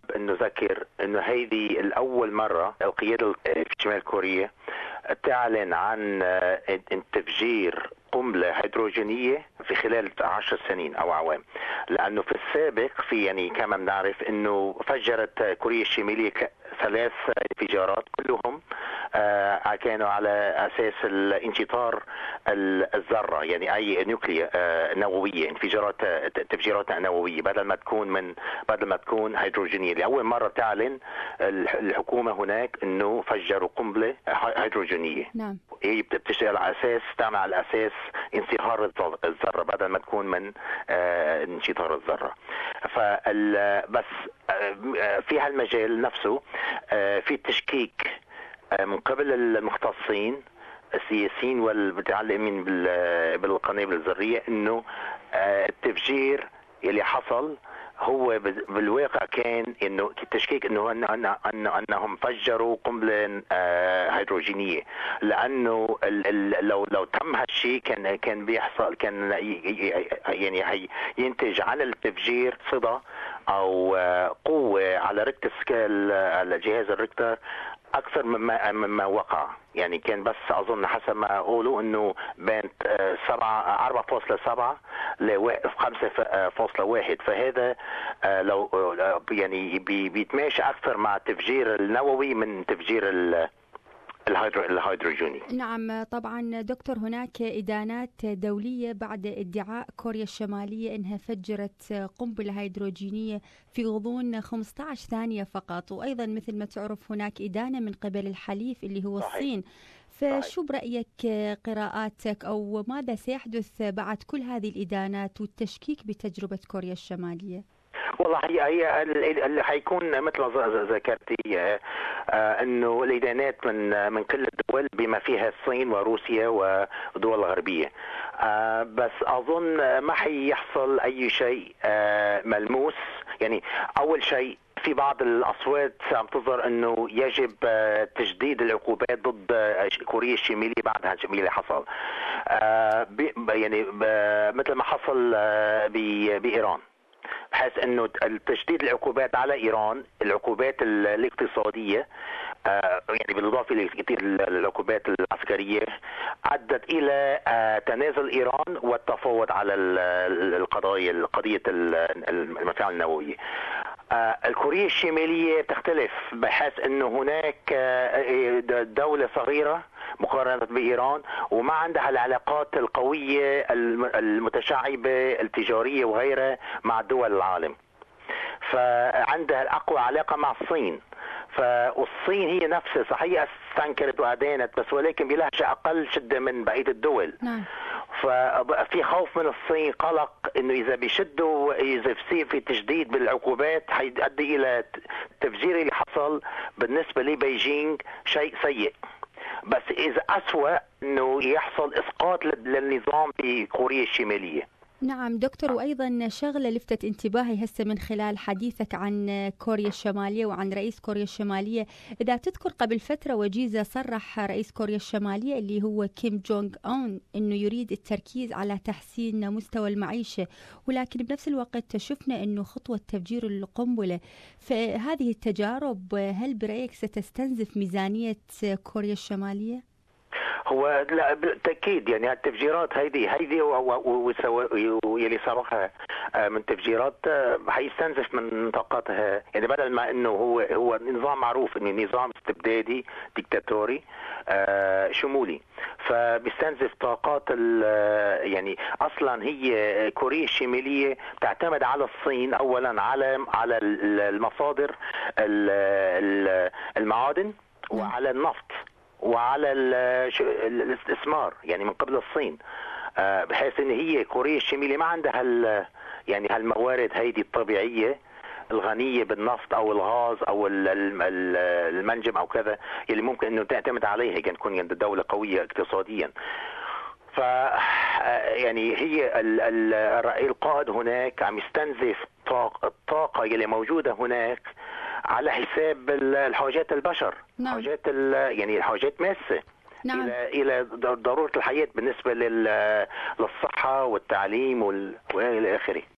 انه ذكر انه هيدي الاول مره القياده في شمال كوريا تعلن عن تفجير قنبلة هيدروجينية في خلال 10 سنين أو أعوام. لأنه في السابق يعني كما بنعرف أنه فجرت كوريا الشمالية 3 انفجارات كلهم كانوا على أساس انشطار الذرة، يعني أي نوكليا نووية، تفجيرات نووية بدل ما تكون هيدروجينية. لأول مرة تعلن الحكومة هناك أنه فجروا قنبلة هيدروجينيه. نعم. هي بتشتغل على اساس، تعمل على اساس انصهار الذره بدل ما تكون من انشطار الذره. بس في هالمجال نفسه في تشكيك من قبل المختصين السياسيين والمتعلقين بالقنابل الذريه انه التفجير اللي حصل هو بالواقع كان انه التشكيك انهم فجروا قنبله هيدروجينيه. لانه لو تم هالشيء كان بيحصل، كان يعني ينتج عن التفجير صدى او قوه على ريكتر سكيل، على جهاز الريكتر، اكثر مما وقع. يعني كان بس اظن حسب ما قولوا انه بين 4.7 ل 5.1. فهذا لو يعني بيتماشى اكثر مع التفجير النووي من تفجير الهيدروجيني. نعم طبعا دكتور، هناك إدانات دولية بعد ادعاء كوريا الشمالية أنها فجرت قنبلة هيدروجينية في غضون 15 ثانية فقط، وأيضا مثل ما تعرف هناك إدانة من قبل الحليف اللي هو الصين. فشو برأيك قراءاتك أو ماذا سيحدث بعد كل هذه الإدانات والتشكيك بتجربة كوريا الشمالية؟ والله هي اللي حيكون مثل ما ذكرتي انه الادانات من كل الدول بما فيها الصين وروسيا والدول الغربيه. بس اظن ما حيحصل اي شيء ملموس. يعني اول شيء في بعض الاصوات عم تظهر انه يجب تجديد العقوبات ضد كوريا الشماليه بعد اللي حصل، يعني مثل ما حصل بايران، بحيث انه تشديد العقوبات على ايران، العقوبات الاقتصاديه يعني بالاضافه لكثير العقوبات العسكريه، ادت الى تنازل ايران والتفاوض على قضيه المفاعل النوويه. الكوريا الشماليه تختلف، بحيث انه هناك دوله صغيره مقارنة بإيران وما عندها العلاقات القوية المتشعبة التجارية وغيرها مع دول العالم، فعندها أقوى علاقة مع الصين. والصين هي نفسها صحيح استنكرت وأدانت، بس ولكن بلهجة أقل شدة من بقية الدول. ففي خوف من الصين، قلق انه اذا بيشدوا، اذا في تجديد بالعقوبات حيؤدي الى التفجير اللي حصل بالنسبة لبيجينغ شيء سيء. بس إذا أسوأ أنه يحصل إسقاط للنظام في كوريا الشمالية. نعم دكتور، وأيضا شغلة لفتت انتباهي هسه من خلال حديثك عن كوريا الشمالية وعن رئيس كوريا الشمالية. إذا تذكر قبل فترة وجيزة صرح رئيس كوريا الشمالية اللي هو كيم جونغ أون أنه يريد التركيز على تحسين مستوى المعيشة، ولكن بنفس الوقت شفنا أنه خطوة تفجير القنبلة. فهذه التجارب هل برأيك ستستنزف ميزانية كوريا الشمالية؟ هو لا بالتأكيد، يعني التفجيرات هيدي واللي صارها من تفجيرات حيستنزف من طاقاتها. يعني بدل ما انه هو نظام معروف انه نظام استبدادي ديكتاتوري شمولي، فبيستنزف طاقات يعني اصلا هي كوريا الشماليه تعتمد على الصين اولا على المصادر المعادن وعلى النفط وعلى الاستثمار، يعني من قبل الصين، بحيث ان هي كوريا الشمالية ما عندها يعني هالموارد هيدي الطبيعية الغنية بالنفط او الغاز او المنجم او كذا اللي ممكن انه تعتمد عليها كان تكون دولة قوية اقتصاديا. ف يعني هي القائد هناك عم يستنزف الطاقة اللي موجودة هناك على حساب الحاجات البشر. نعم. حاجات يعني الحاجات ماسة. نعم. إلى ضرورة الحياة بالنسبة للصحة والتعليم والى آخره.